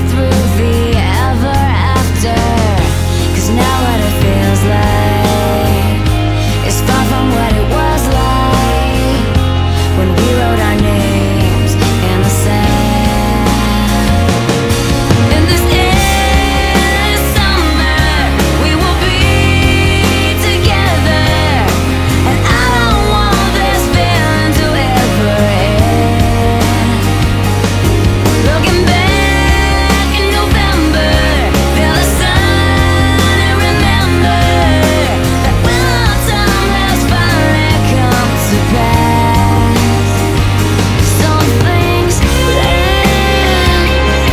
through the ever after. 'Cause now what it feels like is far from what it was like when we wrote our names in the sand. In this endless summer, we will be together, and I don't want this feeling to ever end. Looking back in November, feel the sun and remember that when our time has finally come to pass, some things land,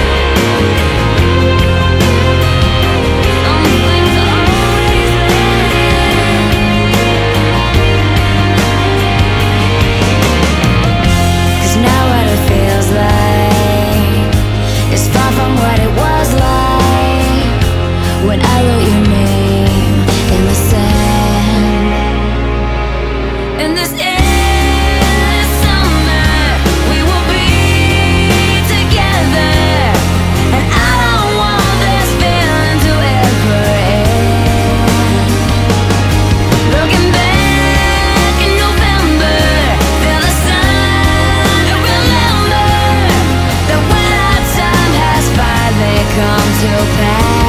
some things always land. 'Cause now what it feels like is far from what it was like when I wrote your name in the sand. In this endless summer, we will be together, and I don't want this feeling to ever end. Looking back in November, feel the sun and remember that when our time has finally come to pass,